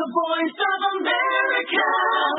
voice of America.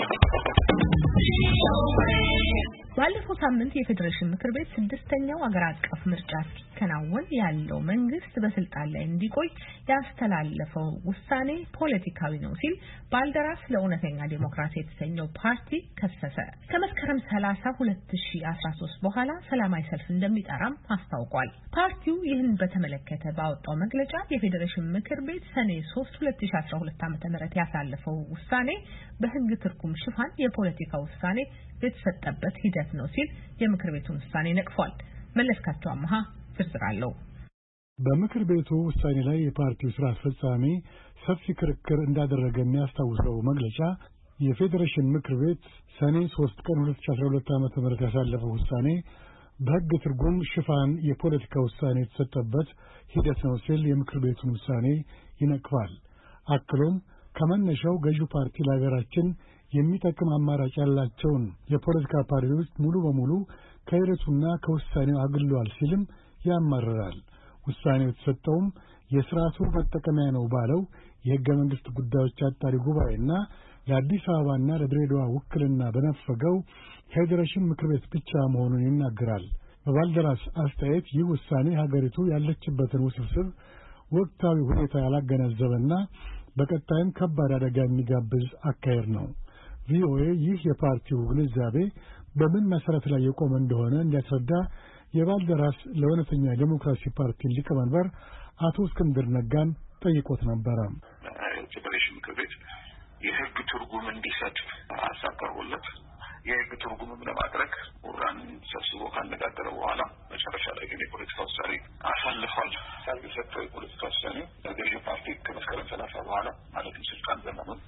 ባለፈው ሳምንት የፌዴሬሽን ምክር ቤት ስድስተኛው አገር አቀፍ ምርጫ ሲከናወን ያለው መንግስት በስልጣን ላይ እንዲቆይ ያስተላለፈው ውሳኔ ፖለቲካዊ ነው ሲል ባልደራስ ለእውነተኛ ዲሞክራሲ የተሰኘው ፓርቲ ከሰሰ። ከመስከረም 30 2013 በኋላ ሰላማዊ ሰልፍ እንደሚጠራም አስታውቋል። ፓርቲው ይህን በተመለከተ ባወጣው መግለጫ የፌዴሬሽን ምክር ቤት ሰኔ 3 2012 ዓ.ም ያሳለፈው ውሳኔ በህግ ትርጉም ሽፋን የፖለቲካ ውሳኔ የተሰጠበት ሂደት ነው ሲል የምክር ቤቱን ውሳኔ ነቅፏል። መለስካቸው አማሃ ዝርዝር አለው። በምክር ቤቱ ውሳኔ ላይ የፓርቲው ስራ አስፈጻሚ ሰፊ ክርክር እንዳደረገ የሚያስታውሰው መግለጫ የፌዴሬሽን ምክር ቤት ሰኔ 3 ቀን 2012 ዓ.ም ያሳለፈው ውሳኔ በህግ ትርጉም ሽፋን የፖለቲካ ውሳኔ የተሰጠበት ሂደት ነው ሲል የምክር ቤቱን ውሳኔ ይነቅፋል። አክሎም ከመነሻው ገዢው ፓርቲ ለሀገራችን የሚጠቅም አማራጭ ያላቸውን የፖለቲካ ፓርቲዎች ሙሉ በሙሉ ከሂደቱና ከውሳኔው አግሏል ሲልም ያማርራል። ውሳኔው የተሰጠውም የሥርዓቱ መጠቀሚያ ነው ባለው የሕገ መንግሥት ጉዳዮች አጣሪ ጉባኤና ለአዲስ አበባና ለድሬዳዋ ውክልና በነፈገው ፌዴሬሽን ምክር ቤት ብቻ መሆኑን ይናገራል። በባልደራስ አስተያየት ይህ ውሳኔ ሀገሪቱ ያለችበትን ውስብስብ ወቅታዊ ሁኔታ ያላገናዘበና በቀጣይም ከባድ አደጋ የሚጋብዝ አካሄድ ነው። ቪኦኤ ይህ የፓርቲው ግንዛቤ በምን መሰረት ላይ የቆመ እንደሆነ እንዲያስረዳ የባልደራስ ለእውነተኛ ዲሞክራሲ ፓርቲ ሊቀመንበር አቶ እስክንድር ነጋን ጠይቆት ነበረ። የፌዴሬሽን ምክር ቤት የህግ ትርጉም እንዲሰጥ አሳቀርቦለት የህግ ትርጉምም ለማድረግ ኡራን ሰብስቦ ካነጋገረ በኋላ መጨረሻ ላይ ግን የፖለቲካ ውሳኔ አሳልፏል። የሰጠው የፖለቲካ ውሳኔ ለገዢው ፓርቲ ከመስከረም 30 በኋላ ማለትም ስልጣን ዘመኑን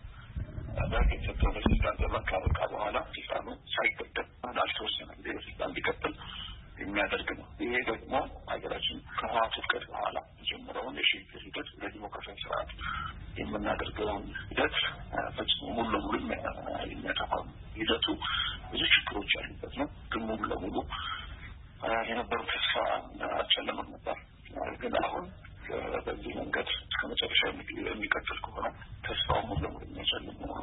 የተሰጠው በስልጣን ዘመን ካበቃ በኋላ ስልጣኑ ሳይገደብ ላልተወሰነ ጊዜ በስልጣን እንዲቀጥል የሚያደርግ ነው። ይሄ ደግሞ ሀገራችን ከህወሓት ውድቀት በኋላ የጀመረውን የሽግግር ሂደት ለዲሞክራሲያዊ ስርዓት የምናደርገውን ሂደት ፈጽሞ ሙሉ ለሙሉ የሚያጠፋ ነው። ሂደቱ ብዙ ችግሮች ያሉበት ነው። ግን ሙሉ ለሙሉ የነበረው ተስፋ አልጨለመም ነበር። ግን አሁን በዚህ መንገድ ከመጨረሻ የሚቀጥል ከሆነ ተስፋው ሙሉ ለሙሉ የሚያጨልም ነው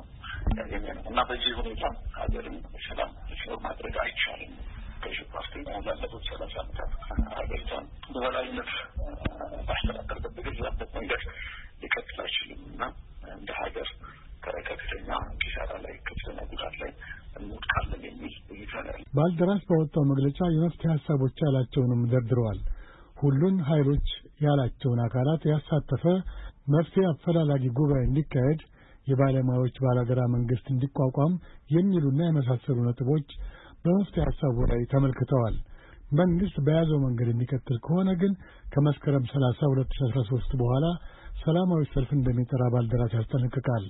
እና በዚህ ሁኔታ ሀገርን ሰላም ማድረግ አይቻልም። ገዢው ፓርቲ ላለፉት 30 ዓመታት ሀገሪቷን በበላይነት ባስተዳደረበት በገዛበት መንገድ ሊቀጥል አይችልም እና እንደ ሀገር ከፍተኛ ኪሳራ ላይ ከፍተኛ ጉዳት ላይ እንወድቃለን የሚል እይታ ነው። ባልደራስ ባወጣው መግለጫ የመፍትሄ ሀሳቦች ያላቸውንም ደርድረዋል። ሁሉን ኃይሎች ያላቸውን አካላት ያሳተፈ መፍትሄ አፈላላጊ ጉባኤ እንዲካሄድ፣ የባለሙያዎች ባላደራ መንግስት እንዲቋቋም የሚሉና የመሳሰሉ ነጥቦች በመፍትሄ ሀሳቡ ላይ ተመልክተዋል። መንግስት በያዘው መንገድ የሚቀጥል ከሆነ ግን ከመስከረም 30 2013 በኋላ ሰላማዊ ሰልፍ እንደሚጠራ ባልደራስ ያስጠነቅቃል።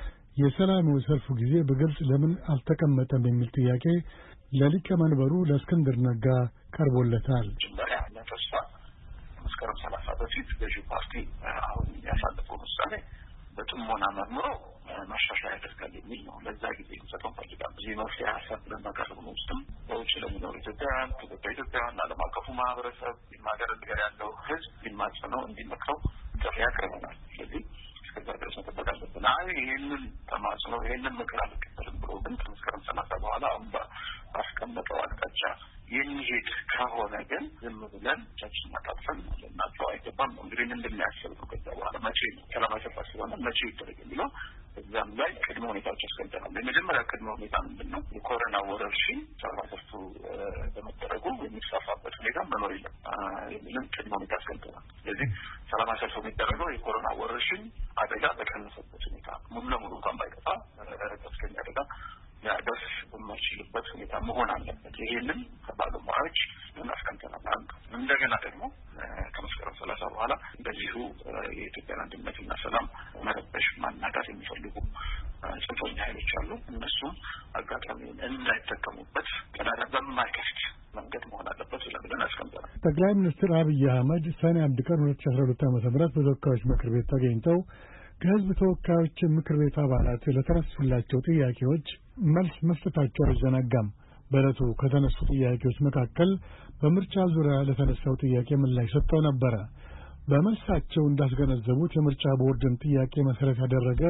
የሰላማዊ ሰልፉ ጊዜ በግልጽ ለምን አልተቀመጠም የሚል ጥያቄ ለሊቀመንበሩ ለእስክንድር ነጋ ቀርቦለታል። ተስፋ መስከረም 30 በፊት ገዢው ፓርቲ አሁን ያሳለፈው ውሳኔ በጥሞና መርምሮ ማሻሻያ ያደርጋል የሚል ነው። ለዛ ጊዜ እንሰጠው ፈልጋል። እዚህ መፍትሄ ሀሳብ ለማቀረብ ነው ውስጥም በውጭ ለሚኖሩ ኢትዮጵያውያን ዓለም አቀፉ ማህበረሰብ የማገር ነገር ያለው ህዝብ ሊማጸነው እንዲመክረው ጥሪ ያቀርበናል። ስለዚህ እስከዛ ድረስ መጠበቅ አለብን። ይህንን ተማጽነው ይህንን ምክር አልቀበልም ብሎ ግን ከመስከረም 30 በኋላ አሁን ባስቀመጠው አቅጣጫ የሚሄድ ከሆነ ግን ዝም ብለን እጃችንን ማጣጥፈን ልናልፈው አይገባም ነው። እንግዲህ እንደሚያስብ ነው። ከዛ በኋላ መቼ ነው ሰላማዊ ሰልፍ ስለሆነ መቼ ይደረግ የሚለው እዛም ላይ ቅድመ ሁኔታዎች አስቀምጠናል። የመጀመሪያ ቅድመ ሁኔታ ምንድን ነው? የኮሮና ወረርሽኝ ሰላማዊ ሰልፉ በመደረጉ የሚስፋፋበት ሁኔታ መኖር የለም የሚልም ቅድመ ሁኔታ አስቀምጠናል። ስለዚህ ሰላማዊ ሰልፉ የሚደረገው የኮሮና ወረርሽኝ አደጋ በቀነሰበት ሁኔታ ሙሉ ለሙሉ እንኳን ባይጠፋ ከፍተኛ አደጋ ሊያደርስ በማይችልበት ሁኔታ መሆን አለበት። ይሄንን ከባለሙያዎች እናስቀምጠናል። እንደገና ደግሞ ከመስከረም 30 በኋላ በዚሁ የኢትዮጵያን አንድነትና ሰላም መረበሽ ማናጋት የሚፈልጉ ጽንፈኛ ኃይሎች አሉ። እነሱም አጋጣሚውን እንዳይጠቀሙበት ቀዳዳ በማይከፍት መንገድ መሆን አለበት ብለን አስቀምጠናል። ጠቅላይ ሚኒስትር አብይ አህመድ ሰኔ 1 ቀን 2012 ዓ.ም በተወካዮች ምክር ቤት ተገኝተው ከህዝብ ተወካዮች ምክር ቤት አባላት ለተነሱላቸው ጥያቄዎች መልስ መስጠታቸው አይዘነጋም። በዕለቱ ከተነሱ ጥያቄዎች መካከል በምርጫ ዙሪያ ለተነሳው ጥያቄ ምላሽ ሰጥተው ነበር። በመልሳቸው እንዳስገነዘቡት የምርጫ ቦርድን ጥያቄ መሰረት ያደረገ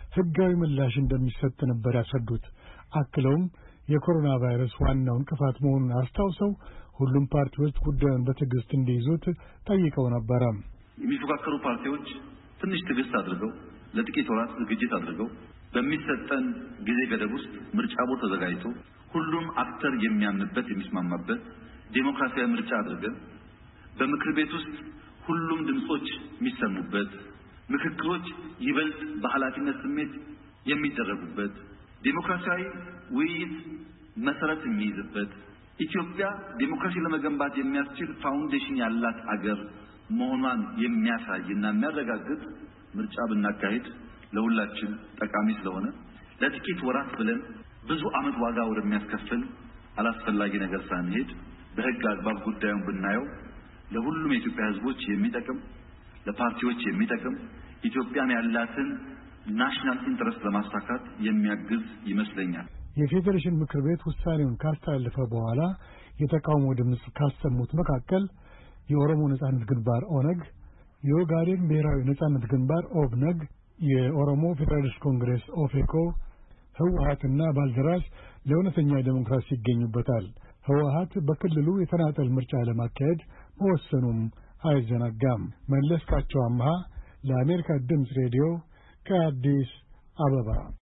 ሕጋዊ ምላሽ እንደሚሰጥ ነበር ያስረዱት። አክለውም የኮሮና ቫይረስ ዋናው እንቅፋት መሆኑን አስታውሰው ሁሉም ፓርቲዎች ጉዳዩን በትዕግስት እንዲይዙት ጠይቀው ነበር። የሚፎካከሩ ፓርቲዎች ትንሽ ትዕግስት አድርገው ለጥቂት ወራት ዝግጅት አድርገው በሚሰጠን ጊዜ ገደብ ውስጥ ምርጫ ቦርድ ተዘጋጅቶ ሁሉም አክተር የሚያምንበት የሚስማማበት ዴሞክራሲያዊ ምርጫ አድርገን በምክር ቤት ውስጥ ሁሉም ድምጾች የሚሰሙበት ምክክሮች ይበልጥ በኃላፊነት ስሜት የሚደረጉበት ዴሞክራሲያዊ ውይይት መሰረት የሚይዝበት ኢትዮጵያ ዴሞክራሲ ለመገንባት የሚያስችል ፋውንዴሽን ያላት አገር መሆኗን የሚያሳይና የሚያረጋግጥ ምርጫ ብናካሄድ ለሁላችን ጠቃሚ ስለሆነ ለጥቂት ወራት ብለን ብዙ አመት ዋጋ ወደሚያስከፍል አላስፈላጊ ነገር ሳንሄድ በህግ አግባብ ጉዳዩን ብናየው ለሁሉም የኢትዮጵያ ህዝቦች የሚጠቅም ለፓርቲዎች የሚጠቅም ኢትዮጵያን ያላትን ናሽናል ኢንተረስት ለማሳካት የሚያግዝ ይመስለኛል። የፌዴሬሽን ምክር ቤት ውሳኔውን ካስተላለፈ በኋላ የተቃውሞ ድምጽ ካሰሙት መካከል የኦሮሞ ነጻነት ግንባር ኦነግ፣ የኦጋዴን ብሔራዊ ነጻነት ግንባር ኦብነግ፣ የኦሮሞ ፌዴራሊስት ኮንግሬስ ኦፌኮ፣ ህወሓትና ባልደራስ ለእውነተኛ ዴሞክራሲ ይገኙበታል። ህወሓት በክልሉ የተናጠል ምርጫ ለማካሄድ መወሰኑም አይዘነጋም። መለስካቸው አምሃ ለአሜሪካ ድምፅ ሬዲዮ ከአዲስ አበባ